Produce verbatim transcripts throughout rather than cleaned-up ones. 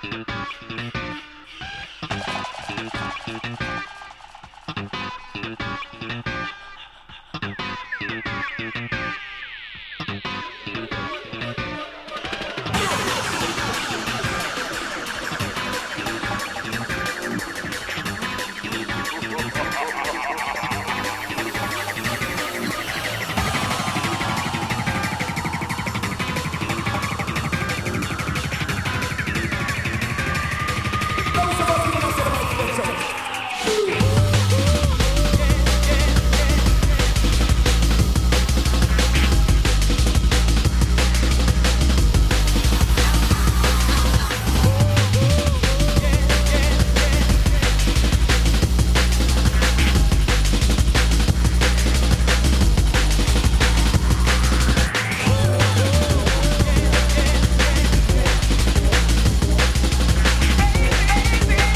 Baby,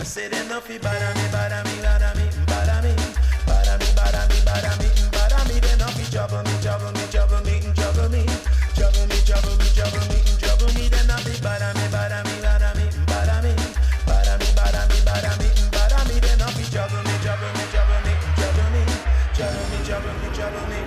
said enough, bada me, bada me, bada me, bada me, bada me, bada me, bada me, bada me. Then enough, trouble me, trouble me, trouble me, trouble me, trouble me, trouble me, trouble me, trouble me. Then enough, bada me, bada me, bada me, bada me, bada me, bada me, bada me, bada me. Then enough, trouble me, trouble me, trouble me, trouble me, trouble me, trouble me, trouble me.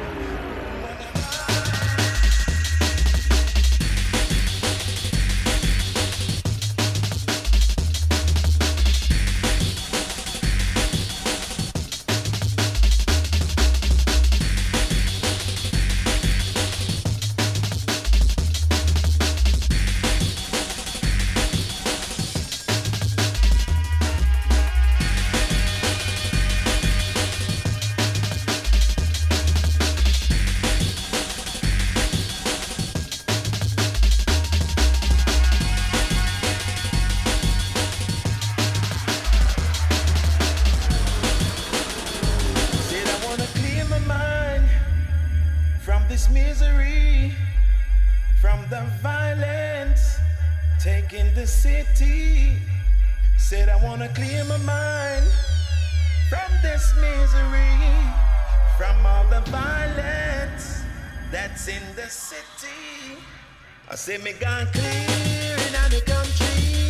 I say me gone clear in the country,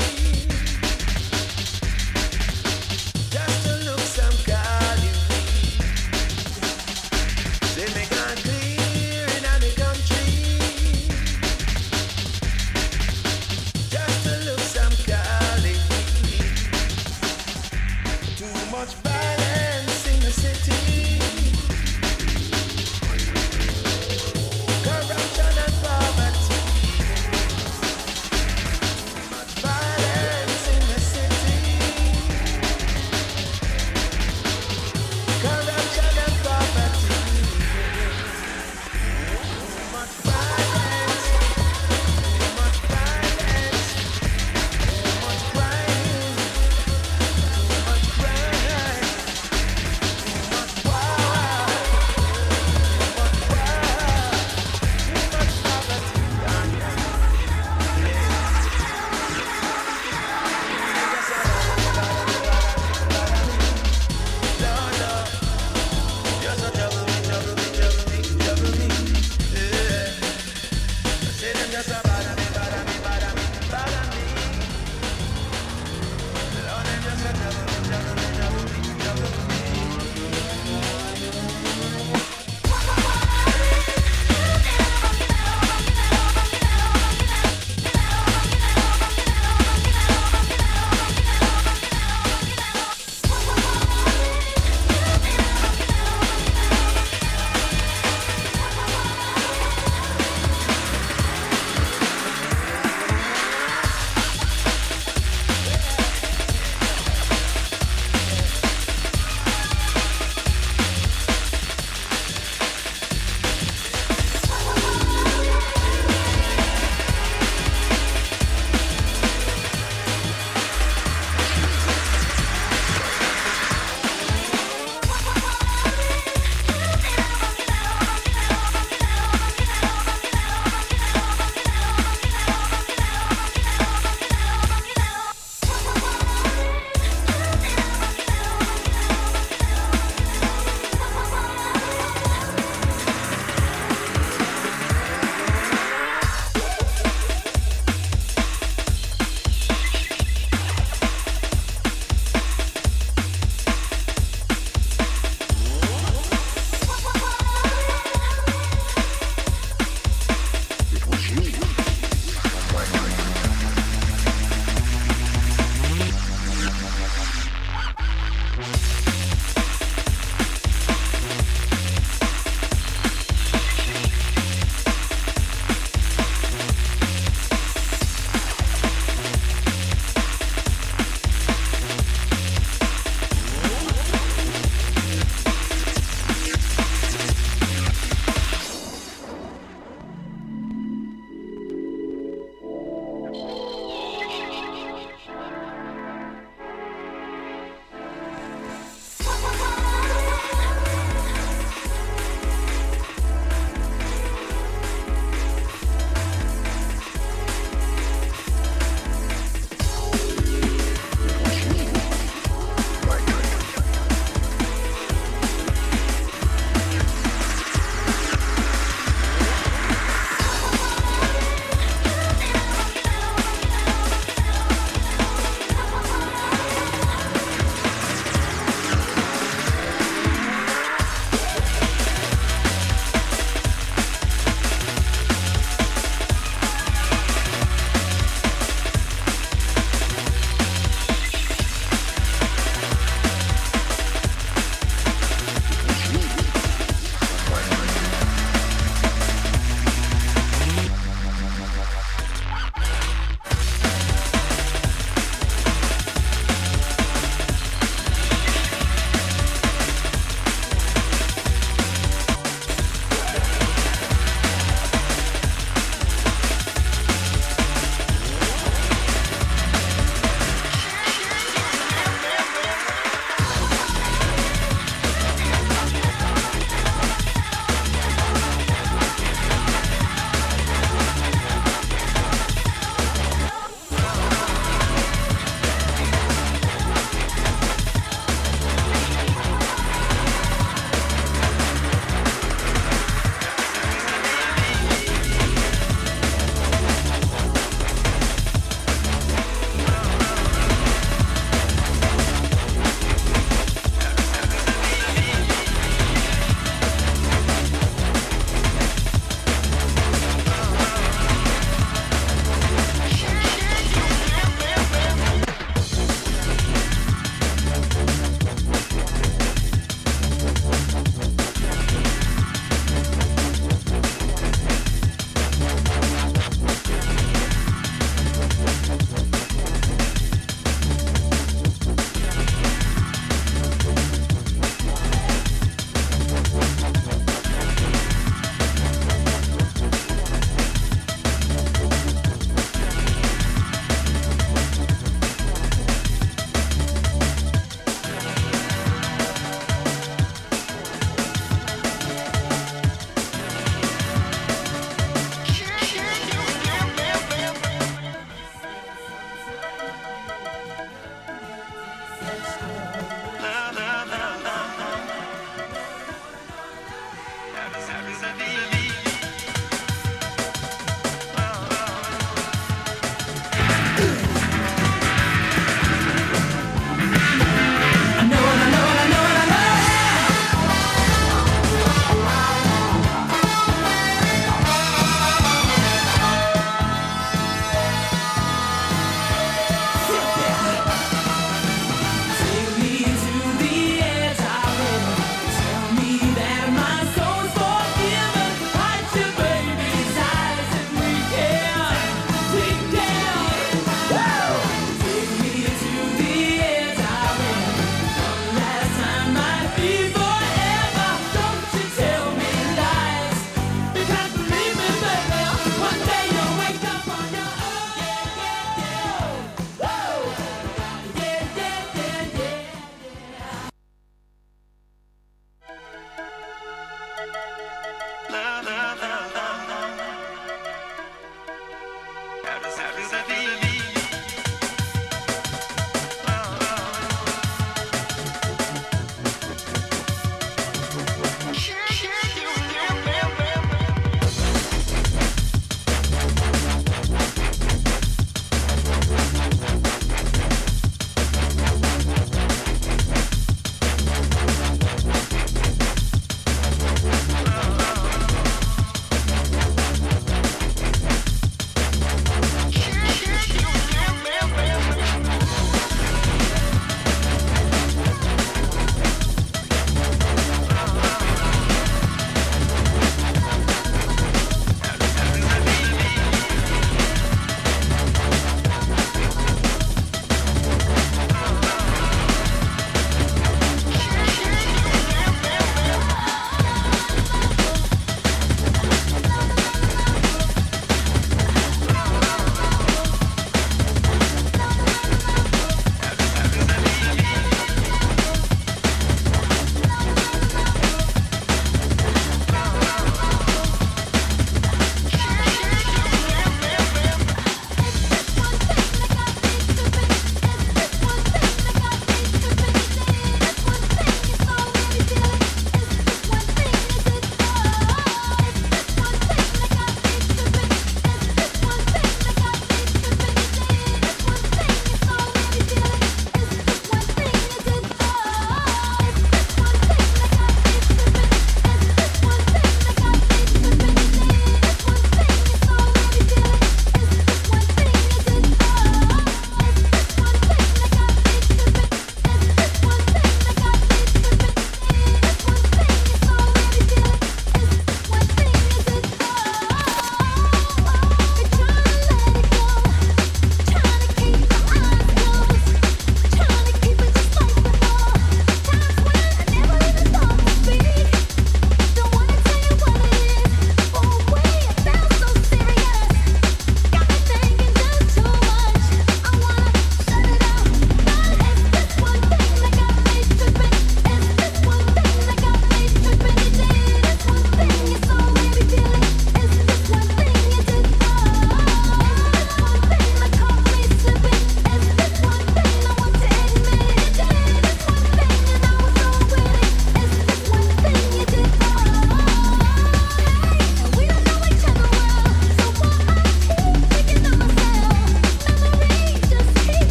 just to look some Cali. Say me gone clear in the country, just to look some Cali. Too much violence in the city, corruption and poverty.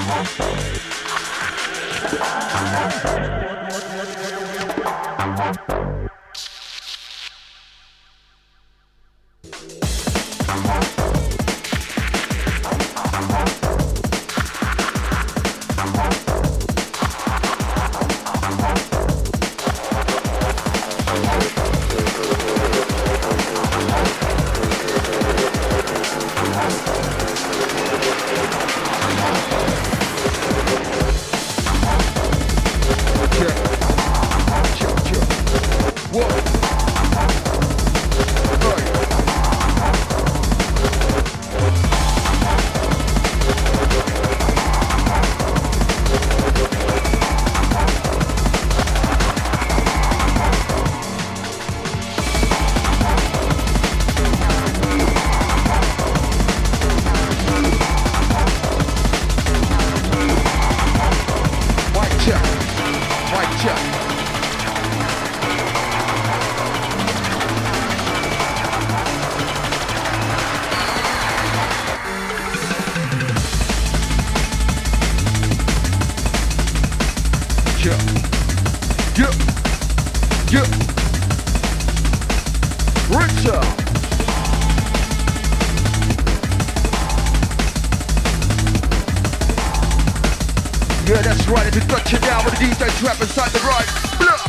Yeah, that's right, it's a got you down with the D J trap inside the right. Blah.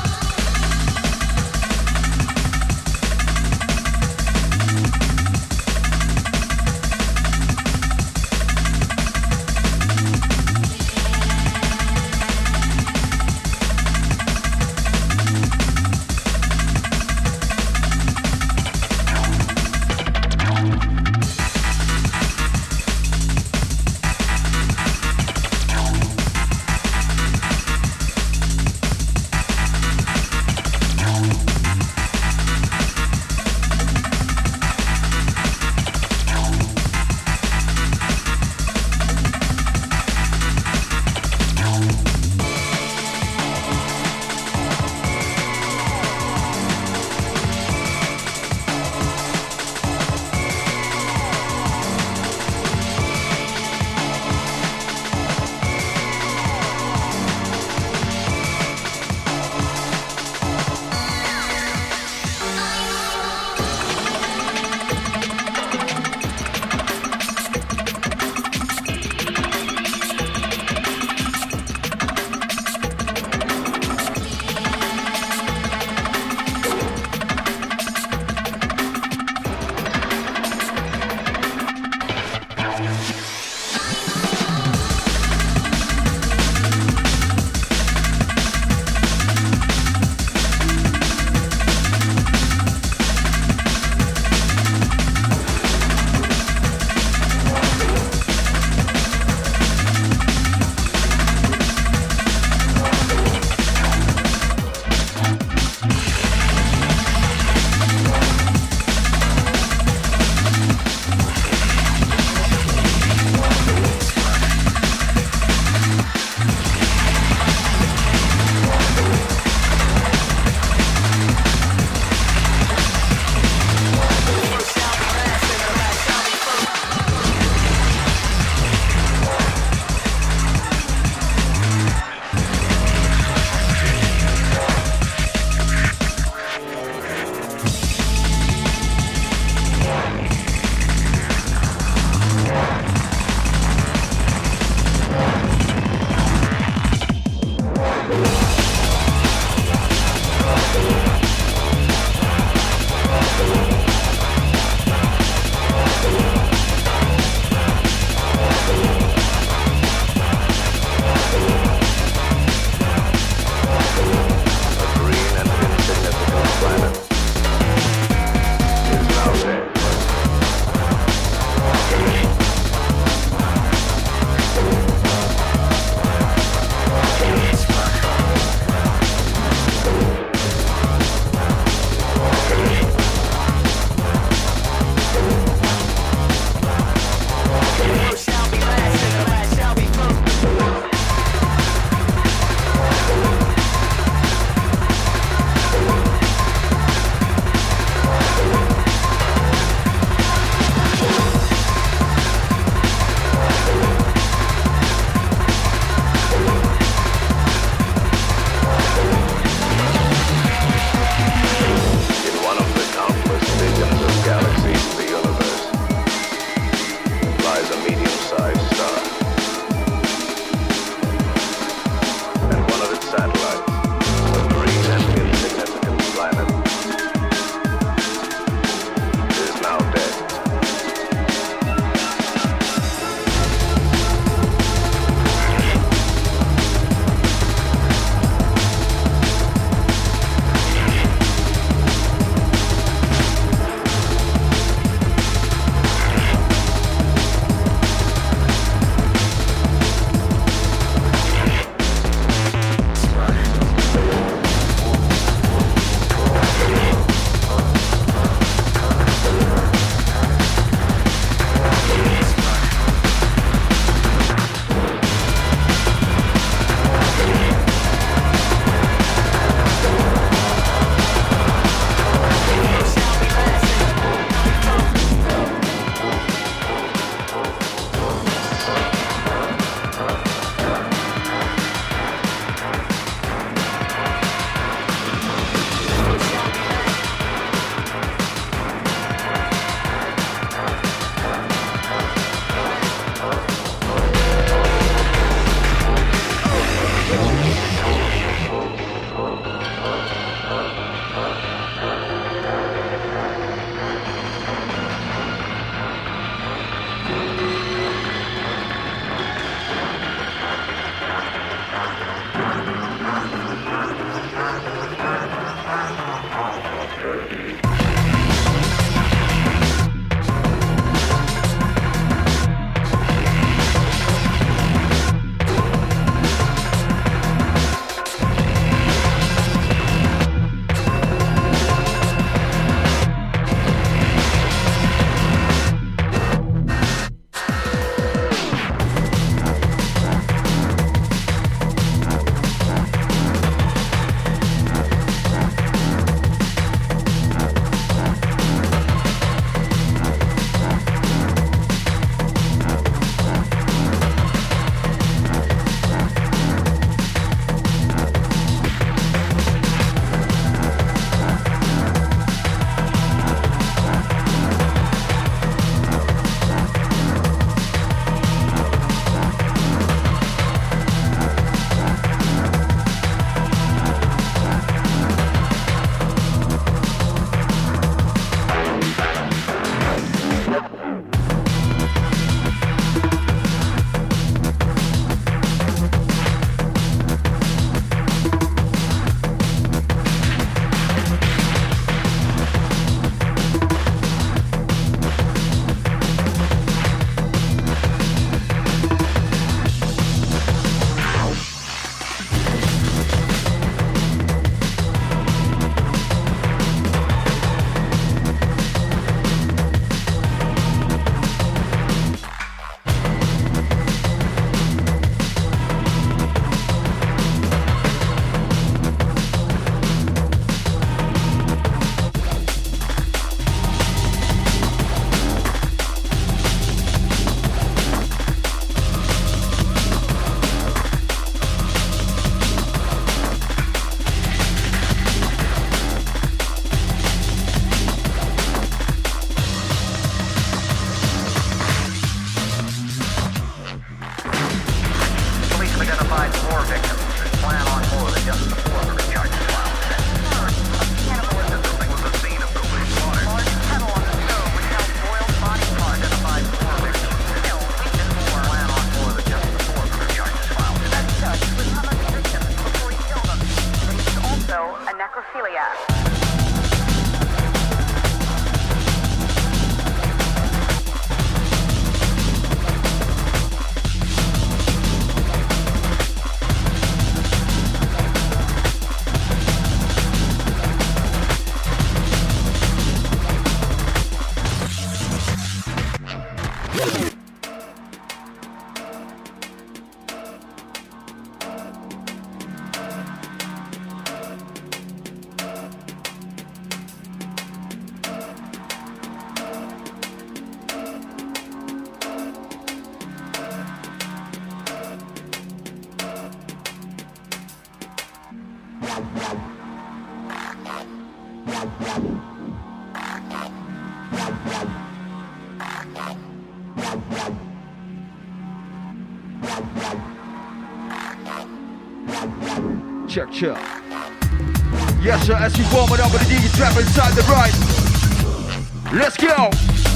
Check, check. Yes, sir, as we warm it up with the D J trap inside the right. Let's go.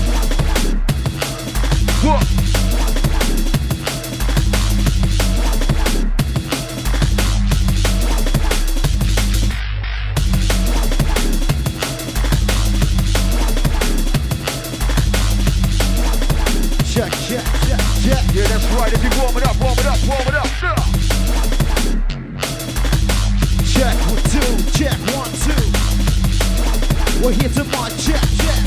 What? Check, check, check, check. Yeah, that's right. As we warm it up, warm it up, warm it up. Yeah. Check, one, two, check, one, two. We're here to march, check, check.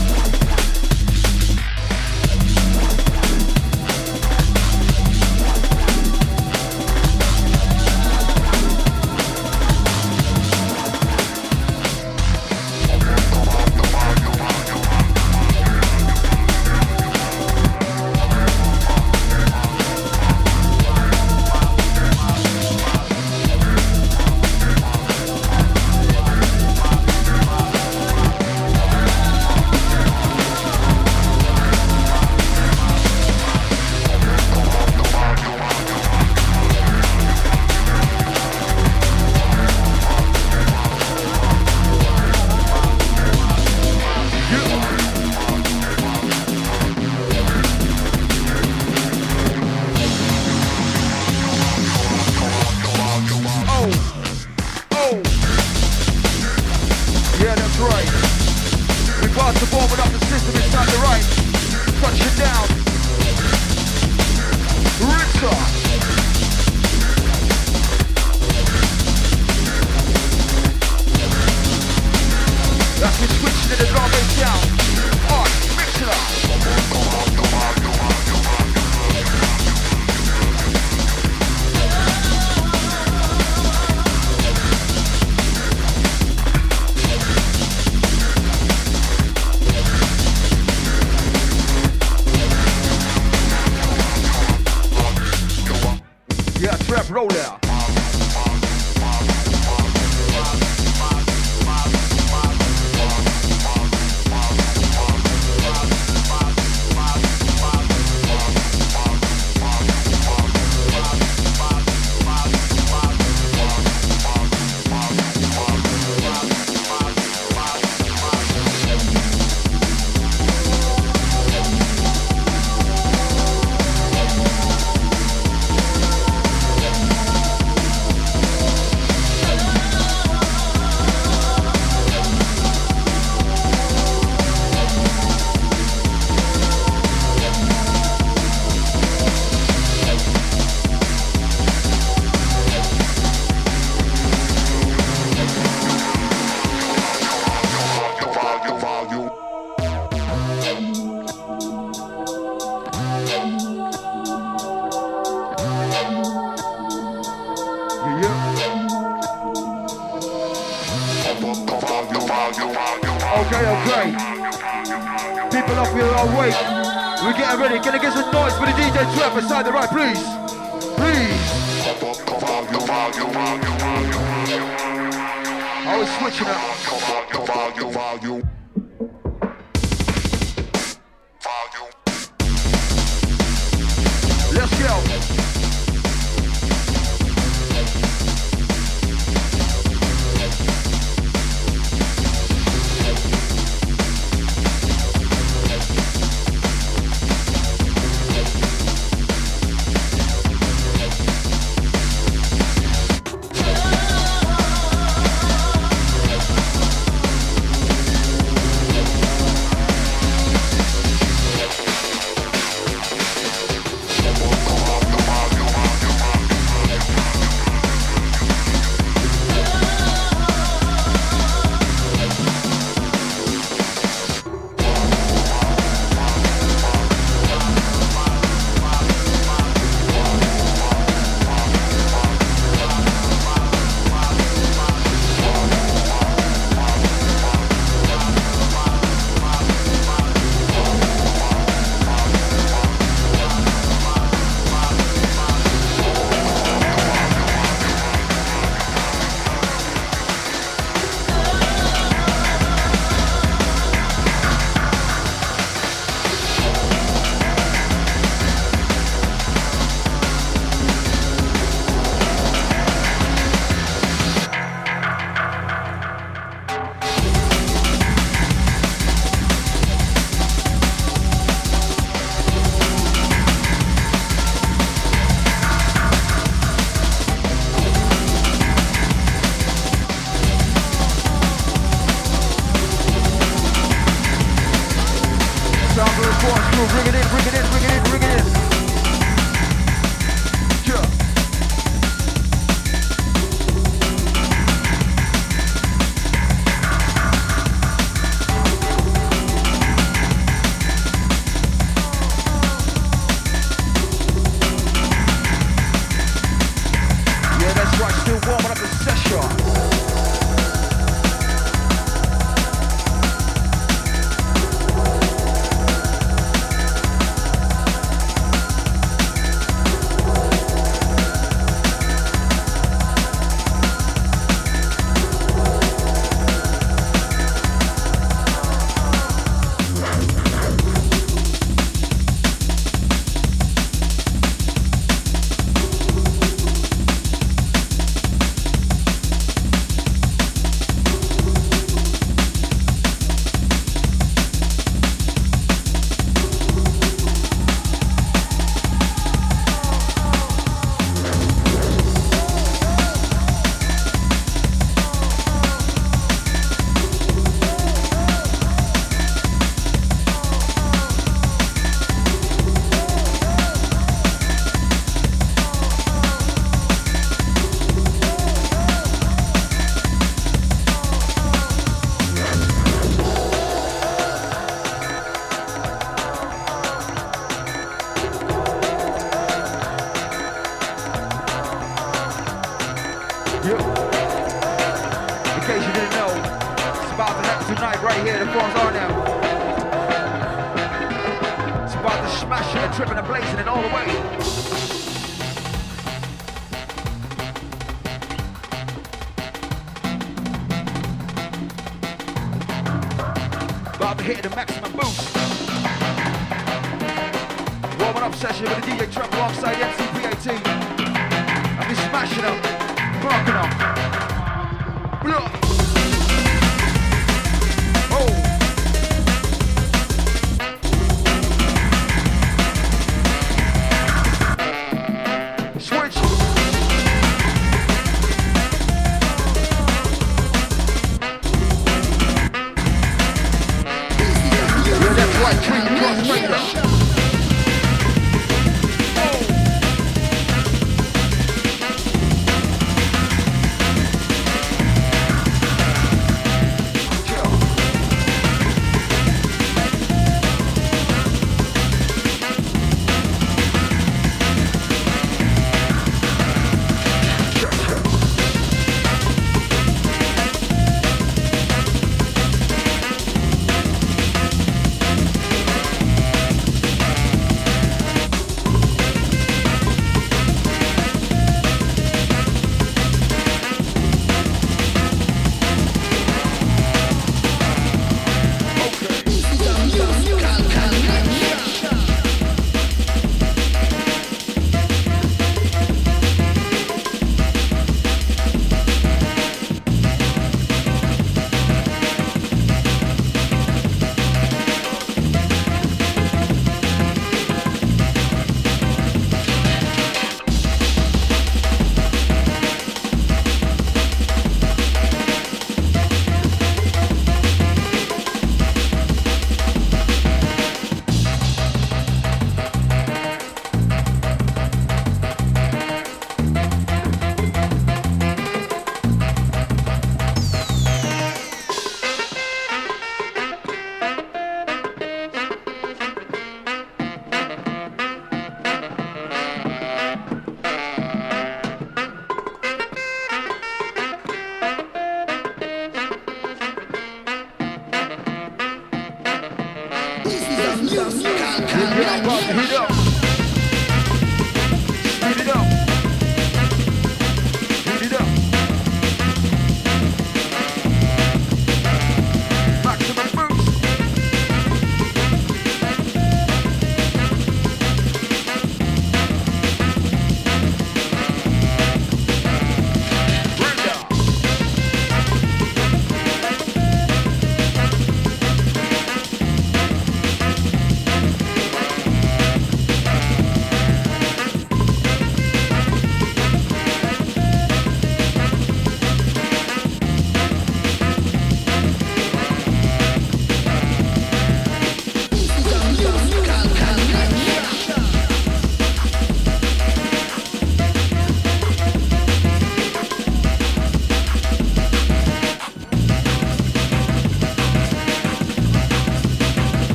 Okay, okay. People up here are awake. We're getting ready. Can I get some noise for the D J trap inside the right, please? Please. I was switching up. Let's go. Still warming up the session.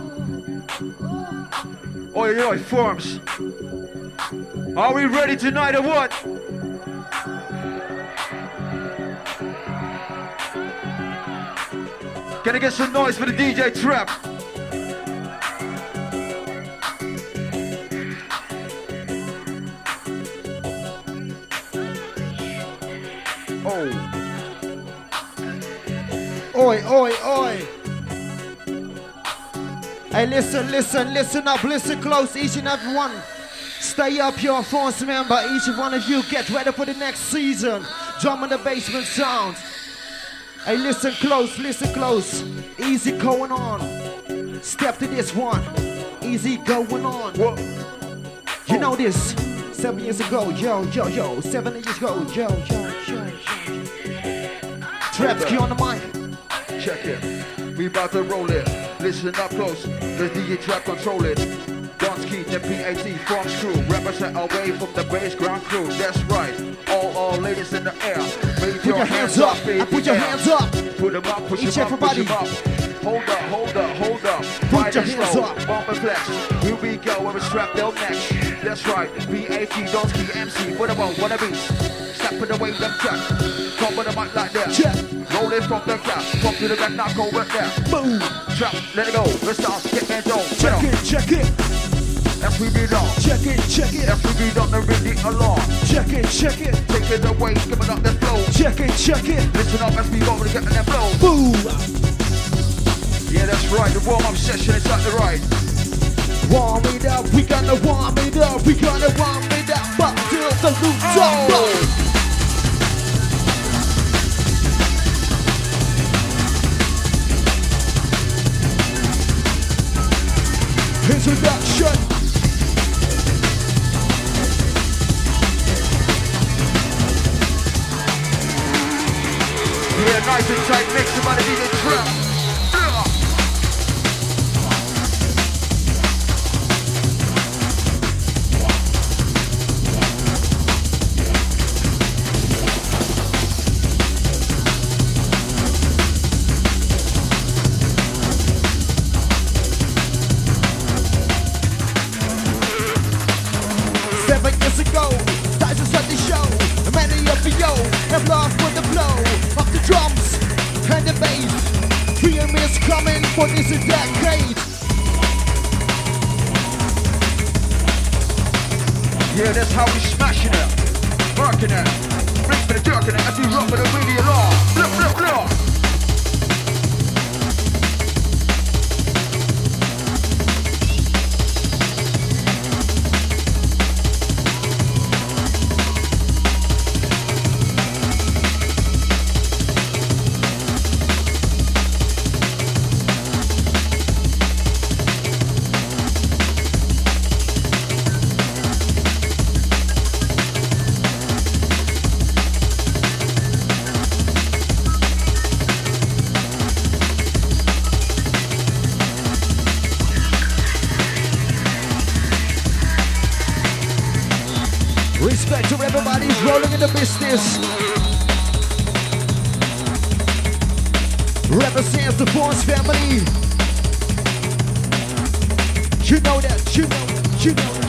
Oi, oi, forms. Are we ready tonight or what? Can I get some noise for the D J Trap? Oh. Oi, oi, oi. Hey, listen, listen, listen up, listen close, each and every one. Stay up, your force member. Each one of you get ready for the next season. Drum in the basement sound. Hey, listen close, listen close. Easy going on. Step to this one. Easy going on. What? You know this. Seven years ago, yo, yo, yo. Seven years ago, yo, yo, yo, yo. Trapski on the mic. Check it. We about to roll it. Listen up close. The D J Trap control it. Donski, the P A T Forms crew. Represent away from the bass ground crew. That's right. All all ladies in the air. Put your hands up. I put your hands up. Put them up, push Each them up, push everybody. them up. Hold up, hold up, hold up. Put Ride your it hands slow. up. Bump and flex. Here we go, where we strap down next. That's right. P A T, Donski, M C. What about wanna be? Snapping away them tracks. Come with the mic like that. Check. Roll it from the cap. Pop to the back, knock over there. Boom. Trap, let it go. Let's start. Get hands on. Check it, check it. As we belong. Check it, check it. As we beat on the ring alarm. Check it, check it. Take it away, giving up the flow. Check it, check it. Listen up as we go, we're getting that flow. Boom. Yeah, that's right. The warm-up session is at the right. Warm it up, we gonna warm it up, we gonna warm it up up till the rooftop. Oh. Introduction. Yeah, nice and tight mix about the D J Trap. Seven years ago, time to start the show. Many of you have loved for the flow of the drums and the bass. Three years coming for this decade. Yeah, that's how we smashing it. Working it. Brings for the jerking it as we rock with the radio law. Look, look, look. Respect to everybody who's rolling in the business. Represents the Force family. You know that, you know that, you know that.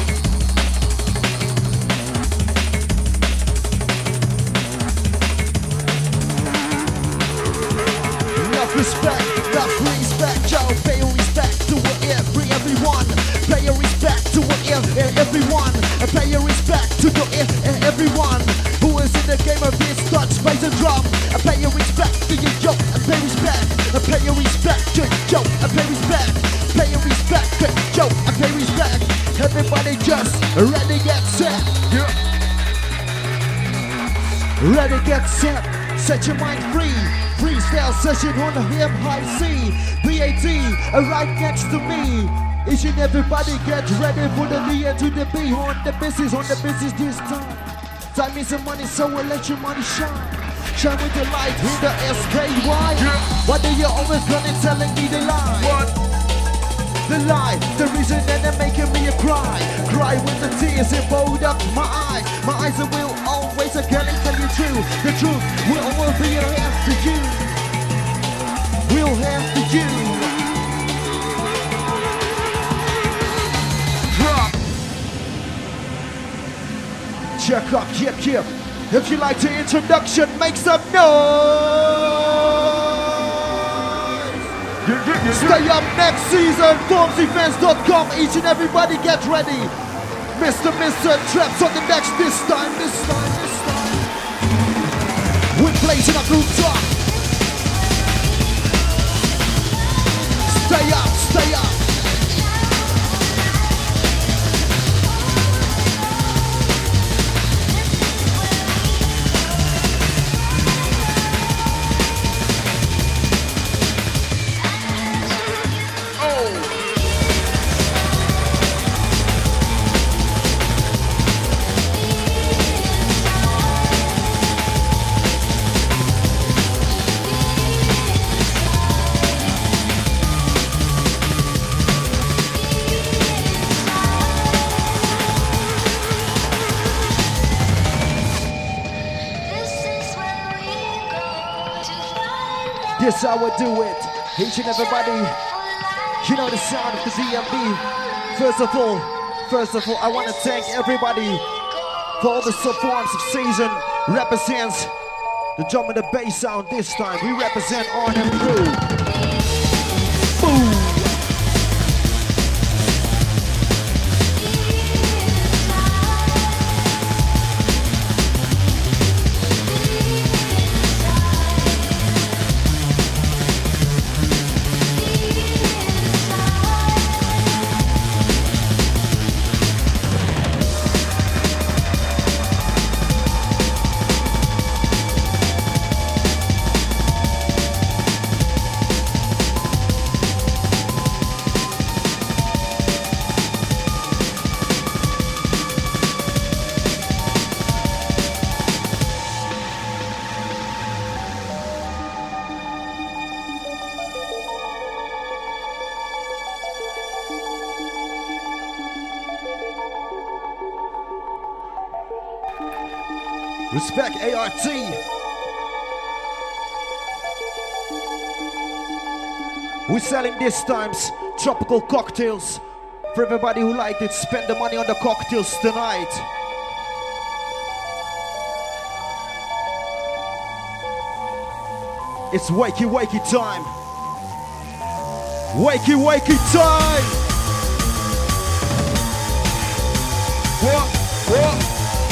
Enough respect, enough respect, yo. Pay respect to every everyone. Pay respect to everyone. Pay respect to the everyone who is in the game of this touch, bass and drum. Pay respect to you, yo. Pay respect. Pay respect to yo. Pay respect. Pay respect to yo. Pay respect. Everybody just ready, get set. Yeah. Ready, get set. Set your mind free. Freestyle session on the hip high C. B A T right next to me. Each and everybody get ready for the D and to the B. On the business, on the business this time. Time is the money, so we'll let your money shine. Shine with the light in the S K Y. Yeah. Why do you always gonna telling me the lie? What? The lie, the reason that they're making me a cry. Cry with the tears that bold up my eyes. My eyes will always again tell you true. The truth will always be after you. We'll have to you. check up, yep, yep. If you like the introduction, make some noise. Stay up next season, forms events dot com. Each and everybody get ready. Mister Mister Traps on the next this time, this time, this time. We're blazing up rooftop. Stay up, stay up. This how we do it. Each and everybody, you know the sound of the D M B. First of all, first of all, I want to thank everybody for all the sub-forms of season. Represents the drum and the bass sound this time. We represent on and through. Boom. Respect A R T. We're selling this times tropical cocktails for everybody who liked it. Spend the money on the cocktails tonight. It's wakey wakey time. Wakey wakey time. What? What?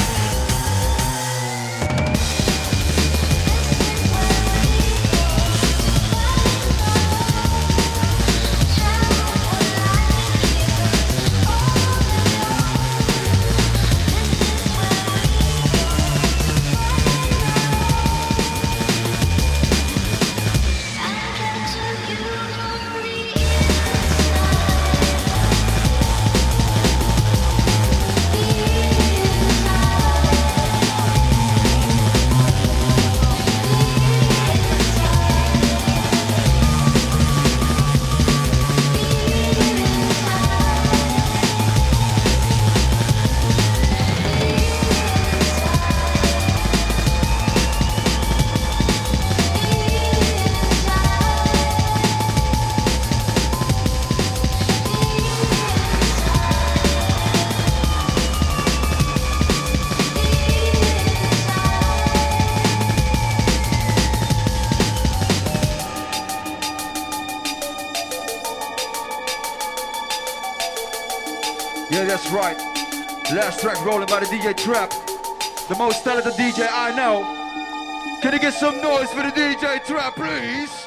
Yeah, that's right. Last track rolling by the D J Trap. The most talented D J I know. Can you get some noise for the D J Trap, please?